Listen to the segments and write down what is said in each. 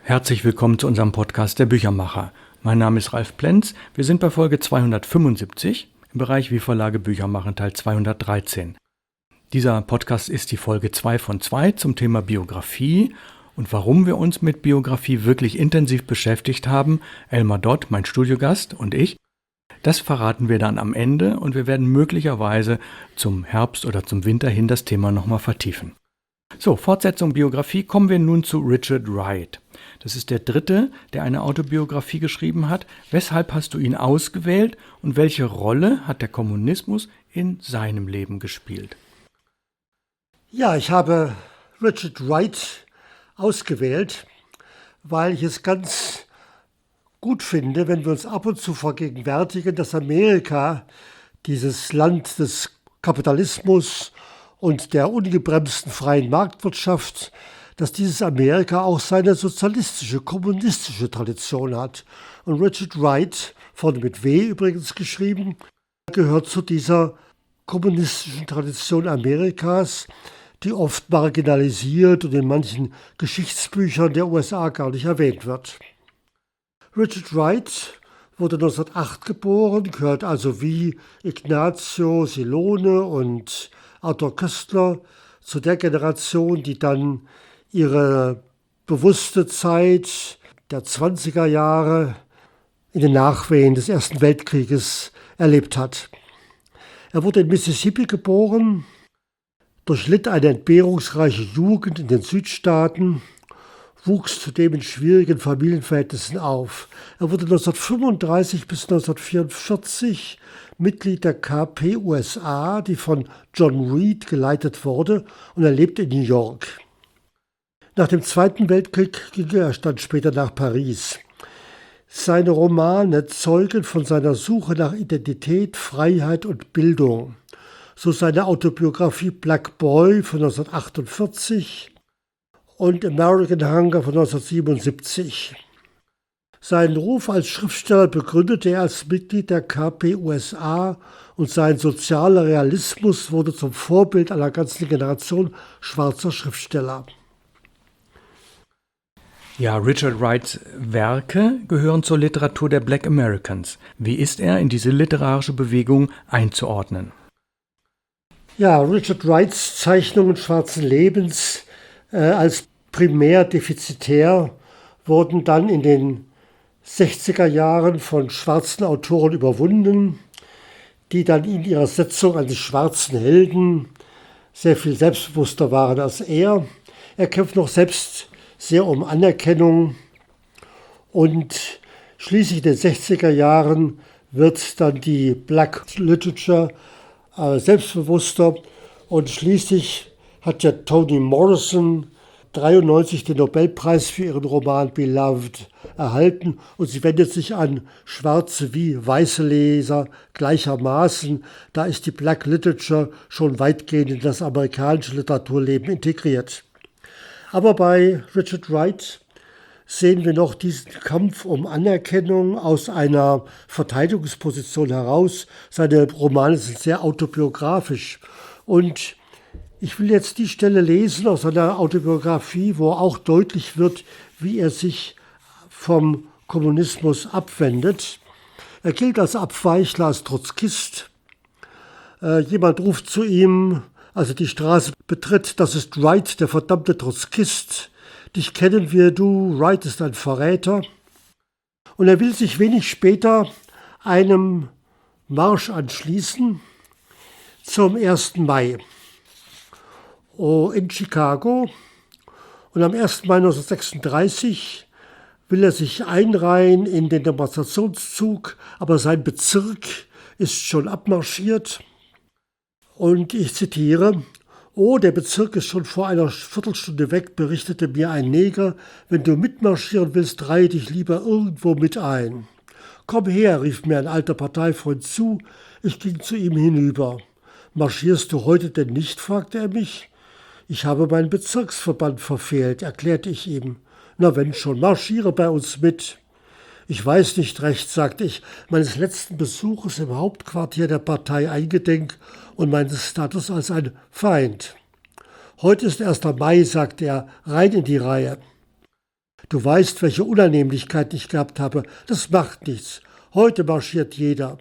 Herzlich willkommen zu unserem Podcast der Büchermacher. Mein Name ist Ralf Plenz. Wir sind bei Folge 275 im Bereich Wie Verlage Bücher machen, Teil 213. Dieser Podcast ist die Folge 2 von 2 zum Thema Biografie. Und warum wir uns mit Biografie wirklich intensiv beschäftigt haben, Elmar Dott, mein Studiogast, und ich, das verraten wir dann am Ende und wir werden möglicherweise zum Herbst oder zum Winter hin das Thema nochmal vertiefen. So, Fortsetzung Biografie, kommen wir nun zu Richard Wright. Das ist der dritte, der eine Autobiografie geschrieben hat. Weshalb hast du ihn ausgewählt und welche Rolle hat der Kommunismus in seinem Leben gespielt? Ja, ich habe Richard Wright ausgewählt, weil ich es ganz gut finde, wenn wir uns ab und zu vergegenwärtigen, dass Amerika, dieses Land des Kapitalismus und der ungebremsten freien Marktwirtschaft, dass dieses Amerika auch seine sozialistische, kommunistische Tradition hat. Und Richard Wright, vorne mit W übrigens geschrieben, gehört zu dieser kommunistischen Tradition Amerikas, die oft marginalisiert und in manchen Geschichtsbüchern der USA gar nicht erwähnt wird. Richard Wright wurde 1908 geboren, gehört also wie Ignazio Silone und Arthur Koestler zu der Generation, die dann ihre bewusste Zeit der 20er Jahre in den Nachwehen des Ersten Weltkrieges erlebt hat. Er wurde in Mississippi geboren, durchlitt eine entbehrungsreiche Jugend in den Südstaaten, wuchs zudem in schwierigen Familienverhältnissen auf. Er wurde 1935 bis 1944 Mitglied der KPUSA, die von John Reed geleitet wurde, und er lebte in New York. Nach dem Zweiten Weltkrieg ging er dann später nach Paris. Seine Romane zeugen von seiner Suche nach Identität, Freiheit und Bildung. So seine Autobiografie Black Boy von 1948 und American Hunger von 1977. Seinen Ruf als Schriftsteller begründete er als Mitglied der KPUSA und sein sozialer Realismus wurde zum Vorbild einer ganzen Generation schwarzer Schriftsteller. Ja, Richard Wrights Werke gehören zur Literatur der Black Americans. Wie ist er in diese literarische Bewegung einzuordnen? Ja, Richard Wrights Zeichnungen schwarzen Lebens als primär defizitär wurden dann in den 60er Jahren von schwarzen Autoren überwunden, die dann in ihrer Setzung eines schwarzen Helden sehr viel selbstbewusster waren als er. Er kämpft noch selbst sehr um Anerkennung und schließlich in den 60er Jahren wird dann die Black Literature selbstbewusster und schließlich hat ja Toni Morrison 1993 den Nobelpreis für ihren Roman Beloved erhalten und sie wendet sich an schwarze wie weiße Leser gleichermaßen. Da ist die Black Literature schon weitgehend in das amerikanische Literaturleben integriert. Aber bei Richard Wright sehen wir noch diesen Kampf um Anerkennung aus einer Verteidigungsposition heraus. Seine Romane sind sehr autobiografisch und ich will jetzt die Stelle lesen aus seiner Autobiografie, wo auch deutlich wird, wie er sich vom Kommunismus abwendet. Er gilt als Abweichler, als Trotzkist. Jemand ruft zu ihm, als er die Straße betritt: Das ist Wright, der verdammte Trotzkist. Dich kennen wir, du. Wright ist ein Verräter. Und er will sich wenig später einem Marsch anschließen zum 1. Mai. In Chicago, und am 1. Mai 1936 will er sich einreihen in den Demonstrationszug, aber sein Bezirk ist schon abmarschiert. Und ich zitiere: Oh, der Bezirk ist schon vor einer Viertelstunde weg, berichtete mir ein Neger. Wenn du mitmarschieren willst, reihe dich lieber irgendwo mit ein. Komm her, rief mir ein alter Parteifreund zu. Ich ging zu ihm hinüber. Marschierst du heute denn nicht, fragte er mich. Ich habe meinen Bezirksverband verfehlt, erklärte ich ihm. Na, wenn schon, marschiere bei uns mit. Ich weiß nicht recht, sagte ich, meines letzten Besuches im Hauptquartier der Partei eingedenk und meines Status als ein Feind. Heute ist 1. Mai, sagte er, rein in die Reihe. Du weißt, welche Unannehmlichkeit ich gehabt habe. Das macht nichts. Heute marschiert jeder.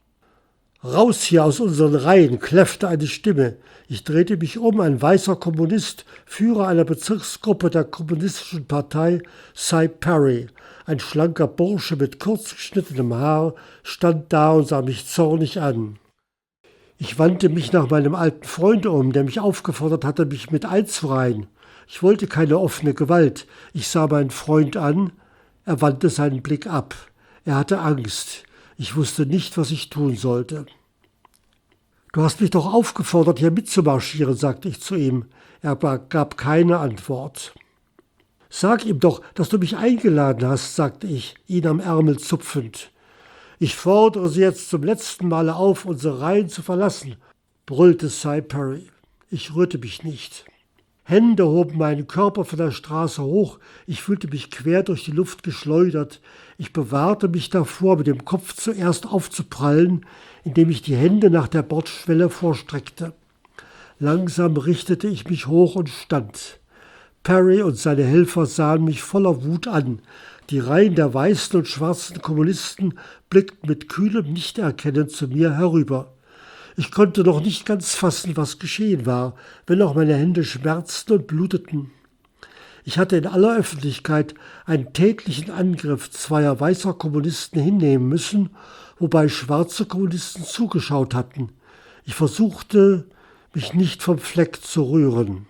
Raus hier aus unseren Reihen, kläffte eine Stimme. Ich drehte mich um, ein weißer Kommunist, Führer einer Bezirksgruppe der Kommunistischen Partei, Cy Perry. Ein schlanker Bursche mit kurz geschnittenem Haar stand da und sah mich zornig an. Ich wandte mich nach meinem alten Freund um, der mich aufgefordert hatte, mich mit einzureihen. Ich wollte keine offene Gewalt. Ich sah meinen Freund an. Er wandte seinen Blick ab. Er hatte Angst. Ich wusste nicht, was ich tun sollte. »Du hast mich doch aufgefordert, hier mitzumarschieren«, sagte ich zu ihm. Er gab keine Antwort. »Sag ihm doch, dass du mich eingeladen hast«, sagte ich, ihn am Ärmel zupfend. »Ich fordere Sie jetzt zum letzten Male auf, unsere Reihen zu verlassen«, brüllte Cy Perry. Ich rührte mich nicht. Hände hoben meinen Körper von der Straße hoch. Ich fühlte mich quer durch die Luft geschleudert. Ich bewahrte mich davor, mit dem Kopf zuerst aufzuprallen, indem ich die Hände nach der Bordschwelle vorstreckte. Langsam richtete ich mich hoch und stand. Perry und seine Helfer sahen mich voller Wut an. Die Reihen der weißen und schwarzen Kommunisten blickten mit kühlem Nichterkennen zu mir herüber. Ich konnte noch nicht ganz fassen, was geschehen war, wenn auch meine Hände schmerzten und bluteten. Ich hatte in aller Öffentlichkeit einen tätlichen Angriff zweier weißer Kommunisten hinnehmen müssen, wobei schwarze Kommunisten zugeschaut hatten. Ich versuchte, mich nicht vom Fleck zu rühren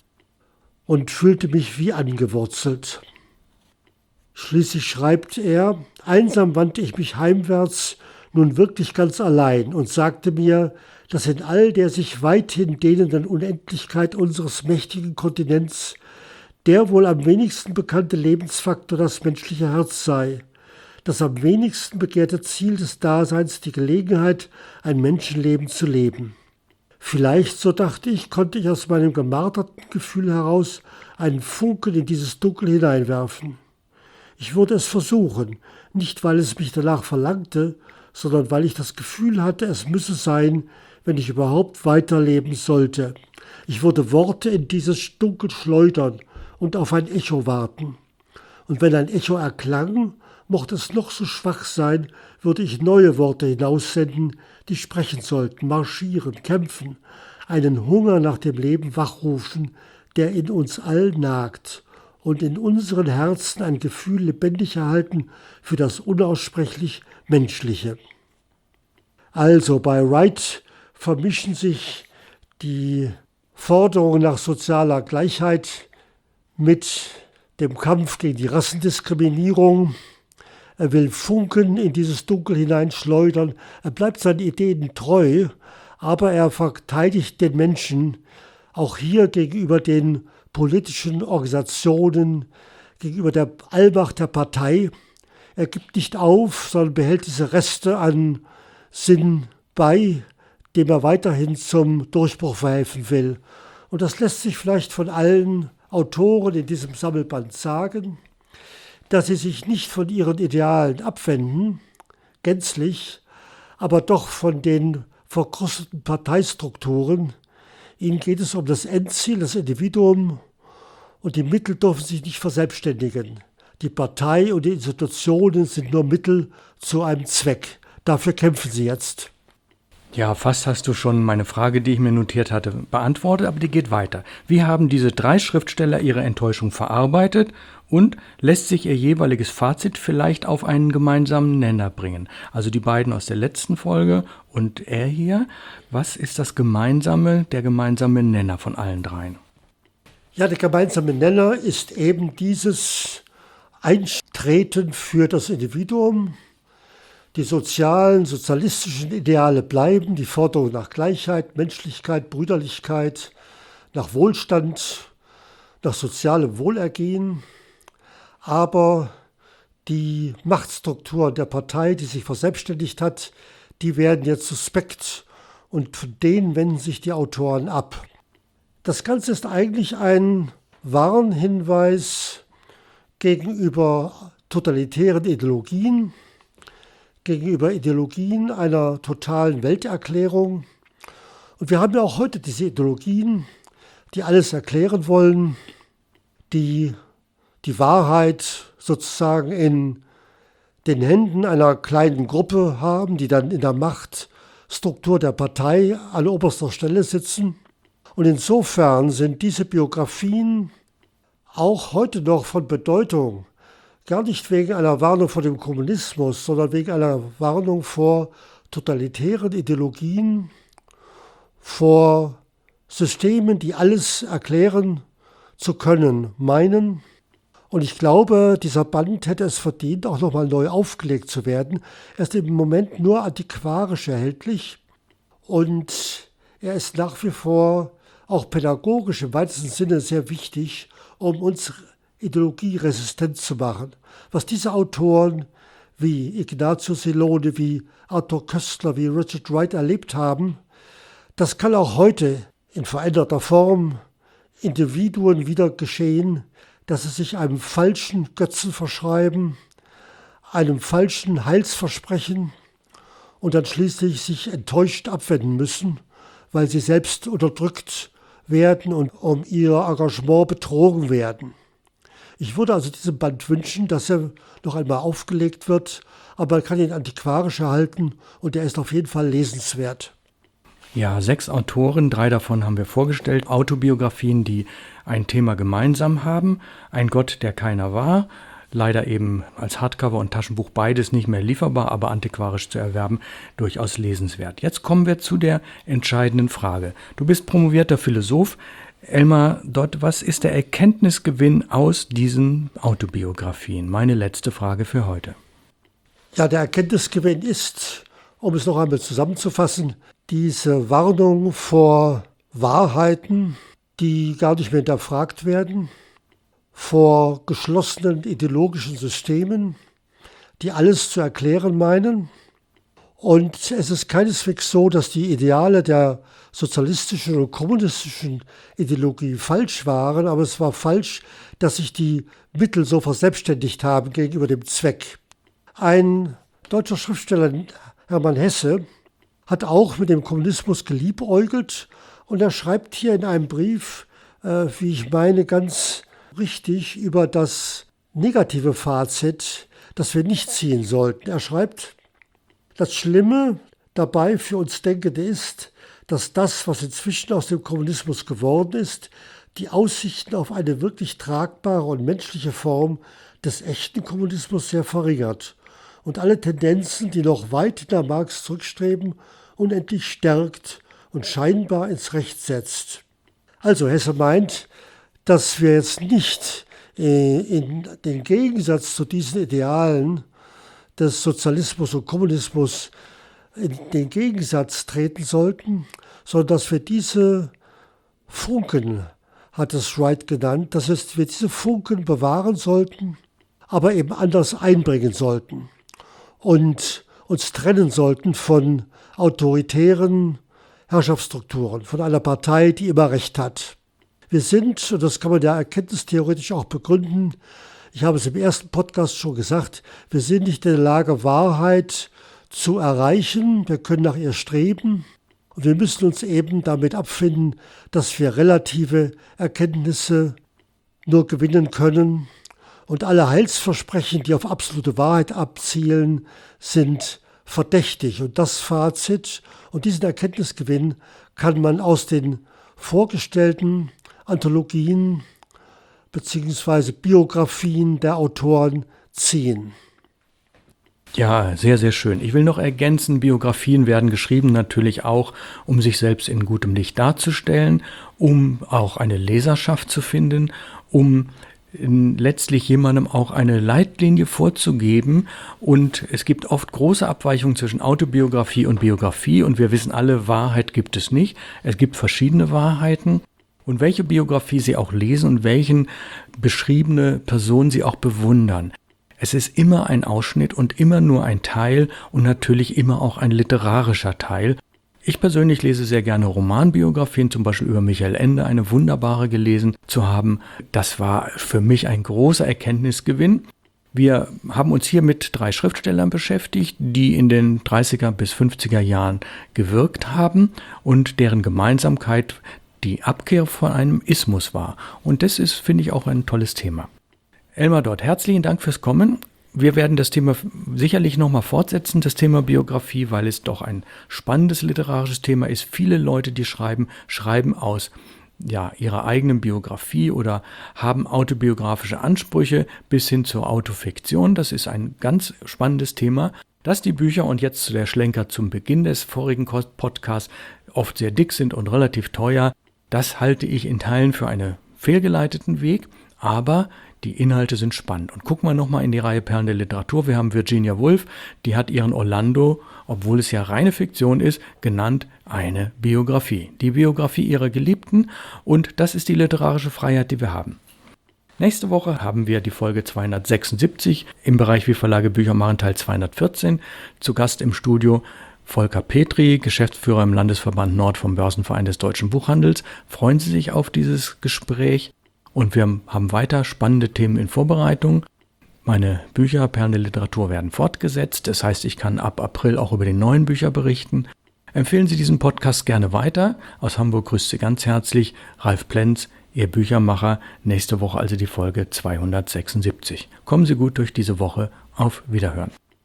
und fühlte mich wie angewurzelt. Schließlich schreibt er: Einsam wandte ich mich heimwärts, nun wirklich ganz allein, und sagte mir, dass in all der sich weithin dehnenden Unendlichkeit unseres mächtigen Kontinents der wohl am wenigsten bekannte Lebensfaktor das menschliche Herz sei, das am wenigsten begehrte Ziel des Daseins die Gelegenheit, ein Menschenleben zu leben. Vielleicht, so dachte ich, konnte ich aus meinem gemarterten Gefühl heraus einen Funken in dieses Dunkel hineinwerfen. Ich würde es versuchen, nicht weil es mich danach verlangte, sondern weil ich das Gefühl hatte, es müsse sein, wenn ich überhaupt weiterleben sollte. Ich würde Worte in dieses Dunkel schleudern und auf ein Echo warten. Und wenn ein Echo erklang, mochte es noch so schwach sein, würde ich neue Worte hinaussenden, die sprechen sollten, marschieren, kämpfen, einen Hunger nach dem Leben wachrufen, der in uns allen nagt, und in unseren Herzen ein Gefühl lebendig erhalten für das unaussprechlich Menschliche. Also bei Wright vermischen sich die Forderungen nach sozialer Gleichheit mit dem Kampf gegen die Rassendiskriminierung. Er will Funken in dieses Dunkel hineinschleudern. Er bleibt seinen Ideen treu, aber er verteidigt den Menschen auch hier gegenüber den politischen Organisationen, gegenüber der Allmacht der Partei. Er gibt nicht auf, sondern behält diese Reste an Sinn bei, dem er weiterhin zum Durchbruch verhelfen will. Und das lässt sich vielleicht von allen Autoren in diesem Sammelband sagen, dass sie sich nicht von ihren Idealen abwenden, gänzlich, aber doch von den verkrusteten Parteistrukturen. Ihnen geht es um das Endziel, das Individuum, und die Mittel dürfen sich nicht verselbstständigen. Die Partei und die Institutionen sind nur Mittel zu einem Zweck. Dafür kämpfen sie jetzt. Ja, fast hast du schon meine Frage, die ich mir notiert hatte, beantwortet, aber die geht weiter. Wie haben diese drei Schriftsteller ihre Enttäuschung verarbeitet und lässt sich ihr jeweiliges Fazit vielleicht auf einen gemeinsamen Nenner bringen? Also die beiden aus der letzten Folge und er hier. Was ist der gemeinsame Nenner von allen dreien? Ja, der gemeinsame Nenner ist eben dieses Eintreten für das Individuum. Die sozialistischen Ideale bleiben, die Forderung nach Gleichheit, Menschlichkeit, Brüderlichkeit, nach Wohlstand, nach sozialem Wohlergehen. Aber die Machtstruktur der Partei, die sich verselbstständigt hat, die werden jetzt suspekt und von denen wenden sich die Autoren ab. Das Ganze ist eigentlich ein Warnhinweis gegenüber totalitären Ideologien, gegenüber Ideologien einer totalen Welterklärung. Und wir haben ja auch heute diese Ideologien, die alles erklären wollen, die die Wahrheit sozusagen in den Händen einer kleinen Gruppe haben, die dann in der Machtstruktur der Partei an oberster Stelle sitzen. Und insofern sind diese Biografien auch heute noch von Bedeutung, gar nicht wegen einer Warnung vor dem Kommunismus, sondern wegen einer Warnung vor totalitären Ideologien, vor Systemen, die alles erklären zu können, meinen. Und ich glaube, dieser Band hätte es verdient, auch nochmal neu aufgelegt zu werden. Er ist im Moment nur antiquarisch erhältlich und er ist nach wie vor auch pädagogisch im weitesten Sinne sehr wichtig, um uns ideologieresistent zu machen. Was diese Autoren wie Ignazio Silone, wie Arthur Koestler, wie Richard Wright erlebt haben, das kann auch heute in veränderter Form Individuen wieder geschehen, dass sie sich einem falschen Götzen verschreiben, einem falschen Heilsversprechen und dann schließlich sich enttäuscht abwenden müssen, weil sie selbst unterdrückt werden und um ihr Engagement betrogen werden. Ich würde also diesem Band wünschen, dass er noch einmal aufgelegt wird, aber man kann ihn antiquarisch erhalten und er ist auf jeden Fall lesenswert. Ja, 6 Autoren, 3 davon haben wir vorgestellt. Autobiografien, die ein Thema gemeinsam haben. Ein Gott, der keiner war. Leider eben als Hardcover und Taschenbuch beides nicht mehr lieferbar, aber antiquarisch zu erwerben, durchaus lesenswert. Jetzt kommen wir zu der entscheidenden Frage. Du bist promovierter Philosoph. Elmar Dott, was ist der Erkenntnisgewinn aus diesen Autobiografien? Meine letzte Frage für heute. Ja, der Erkenntnisgewinn ist, um es noch einmal zusammenzufassen, diese Warnung vor Wahrheiten, die gar nicht mehr hinterfragt werden, vor geschlossenen ideologischen Systemen, die alles zu erklären meinen. Und es ist keineswegs so, dass die Ideale der sozialistischen und kommunistischen Ideologie falsch waren, aber es war falsch, dass sich die Mittel so verselbstständigt haben gegenüber dem Zweck. Ein deutscher Schriftsteller, Hermann Hesse, hat auch mit dem Kommunismus geliebäugelt und er schreibt hier in einem Brief, wie ich meine, ganz richtig über das negative Fazit, das wir nicht ziehen sollten. Er schreibt, das Schlimme dabei für uns Denkende ist, dass das, was inzwischen aus dem Kommunismus geworden ist, die Aussichten auf eine wirklich tragbare und menschliche Form des echten Kommunismus sehr verringert und alle Tendenzen, die noch weit hinter Marx zurückstreben, unendlich stärkt und scheinbar ins Recht setzt. Also Hesse meint, dass wir jetzt nicht in den Gegensatz zu diesen Idealen des Sozialismus und Kommunismus in den Gegensatz treten sollten, sondern dass wir diese Funken, hat es Wright genannt, dass wir diese Funken bewahren sollten, aber eben anders einbringen sollten und uns trennen sollten von autoritären Herrschaftsstrukturen, von einer Partei, die immer Recht hat. Wir sind, und das kann man ja erkenntnistheoretisch auch begründen, ich habe es im ersten Podcast schon gesagt, wir sind nicht in der Lage, Wahrheit zu erreichen, wir können nach ihr streben und wir müssen uns eben damit abfinden, dass wir relative Erkenntnisse nur gewinnen können und alle Heilsversprechen, die auf absolute Wahrheit abzielen, sind verdächtig. Und das Fazit und diesen Erkenntnisgewinn kann man aus den vorgestellten Anthologien bzw. Biografien der Autoren ziehen. Ja, sehr, sehr schön. Ich will noch ergänzen, Biografien werden geschrieben natürlich auch, um sich selbst in gutem Licht darzustellen, um auch eine Leserschaft zu finden, um letztlich jemandem auch eine Leitlinie vorzugeben. Und es gibt oft große Abweichungen zwischen Autobiografie und Biografie und wir wissen alle, Wahrheit gibt es nicht. Es gibt verschiedene Wahrheiten. Und welche Biografie Sie auch lesen und welchen beschriebene Person Sie auch bewundern. Es ist immer ein Ausschnitt und immer nur ein Teil und natürlich immer auch ein literarischer Teil. Ich persönlich lese sehr gerne Romanbiografien, zum Beispiel über Michael Ende, eine wunderbare gelesen zu haben. Das war für mich ein großer Erkenntnisgewinn. Wir haben uns hier mit 3 Schriftstellern beschäftigt, die in den 30er bis 50er Jahren gewirkt haben und deren Gemeinsamkeit die Abkehr von einem Ismus war. Und das ist, finde ich, auch ein tolles Thema. Elmar Dott, herzlichen Dank fürs Kommen. Wir werden das Thema sicherlich nochmal fortsetzen, das Thema Biografie, weil es doch ein spannendes literarisches Thema ist. Viele Leute, die schreiben aus ihrer eigenen Biografie oder haben autobiografische Ansprüche bis hin zur Autofiktion. Das ist ein ganz spannendes Thema, dass die Bücher, und jetzt der Schlenker zum Beginn des vorigen Podcasts, oft sehr dick sind und relativ teuer. Das halte ich in Teilen für einen fehlgeleiteten Weg, aber die Inhalte sind spannend. Und gucken wir nochmal in die Reihe Perlen der Literatur. Wir haben Virginia Woolf, die hat ihren Orlando, obwohl es ja reine Fiktion ist, genannt eine Biografie. Die Biografie ihrer Geliebten, und das ist die literarische Freiheit, die wir haben. Nächste Woche haben wir die Folge 276 im Bereich Wie Verlage Bücher machen, Teil 214. Zu Gast im Studio Volker Petri, Geschäftsführer im Landesverband Nord vom Börsenverein des Deutschen Buchhandels. Freuen Sie sich auf dieses Gespräch. Und wir haben weiter spannende Themen in Vorbereitung. Meine Bücher, Perlen der Literatur, werden fortgesetzt. Das heißt, ich kann ab April auch über die neuen Bücher berichten. Empfehlen Sie diesen Podcast gerne weiter. Aus Hamburg grüßt Sie ganz herzlich Ralf Plenz, Ihr Büchermacher. Nächste Woche also die Folge 276. Kommen Sie gut durch diese Woche. Auf Wiederhören.